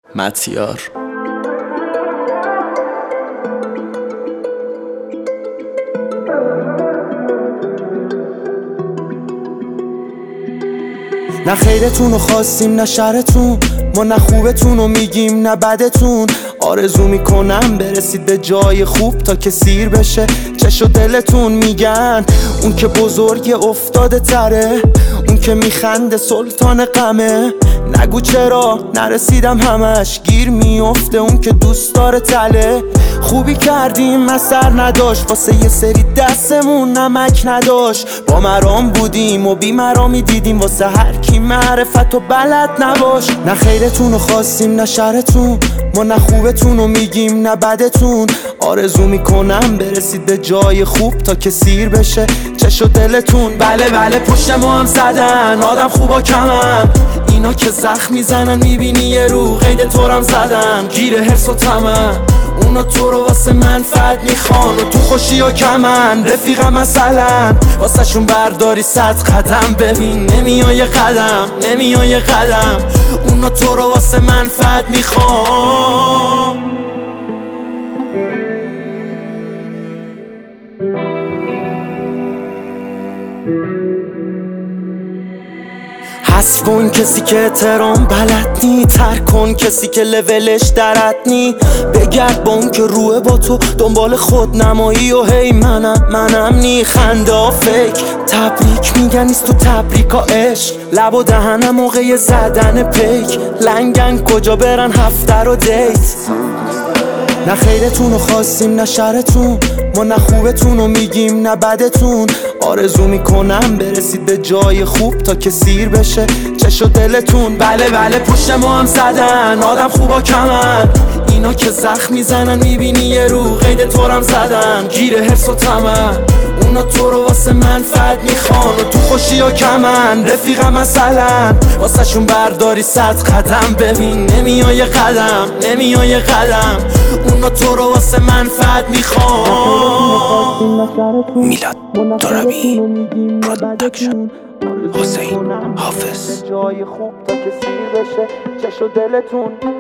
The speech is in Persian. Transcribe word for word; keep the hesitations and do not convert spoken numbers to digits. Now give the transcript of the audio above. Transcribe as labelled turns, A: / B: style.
A: متیار.
B: نه خیرتون رو خواستیم نه شرتون، ما نه خوبتون رو میگیم نه بدتون. آرزو میکنم برسید به جای خوب تا که سیر بشه چش و دلتون. میگن اون که بزرگ افتاده تره، اون که میخنده سلطان غمه. نگو چرا نرسیدم همش، گیر میفته اون که دوست داره تله. خوبی کردیم اثر نداشت، واسه یه سری دستمون نمک نداشت. با مرام بودیم و بی مرامی دیدیم، واسه هر کی معرفت و بلد نباش. نه خیرتون رو خواستیم نه شرتون، ما نه خوبتون رو میگیم نه بدتون. آرزو میکنم برسید به جای خوب تا که سیر بشه چش و دلتون. بله بله پشت ما هم زدن آدم خوبا کمن، اینا که زخم میزنن میبینی یه رو قید طورم زدن. گیره حرس و طمع اونا تو رو واسه منفعت میخوان و تو خوشی و کمن. رفیقم مثلا واسه شون برداری صد قدم، ببین نمیای قدم نمیای قدم. اونا تو رو واسه منفعت میخوان. حذف کن کسی که احترام بلد نی، ترک کن کسی که لولش درد نی. بگرد با اون که روه با تو دنبال خود نمایی و هی منم منم نی. خنده ها فیک تبریک میگن نیست تو تبریک ها عشق. لب و دهنم موقع زدن پیک، لنگن کجا برن هفته رو دیت. نه خیرتون رو خواستیم نه شرتون، ما نه خوبتون رو میگیم نه بدتون. آرزو میکنم برسید به جای خوب تا که سیر بشه چش و دلتون. بله بله پشت ما هم زدن آدم خوبا کمن، اینا که زخم میزنن میبینی یه رو قید طورم زدن. گیره حرس و طمع اونا تو رو واسه منفعت میخوان و تو خوشی و کمن. رفیقم مثلا واسه شون برداری صد قدم، ببین نمیای قدم نمیای قدم. اونا تو رو واسه منفعت میخوان.
A: میلاد ترابی پروداکشن، حسین حافظ.
B: جای خوب تا که سیر بشه چش و دلتون.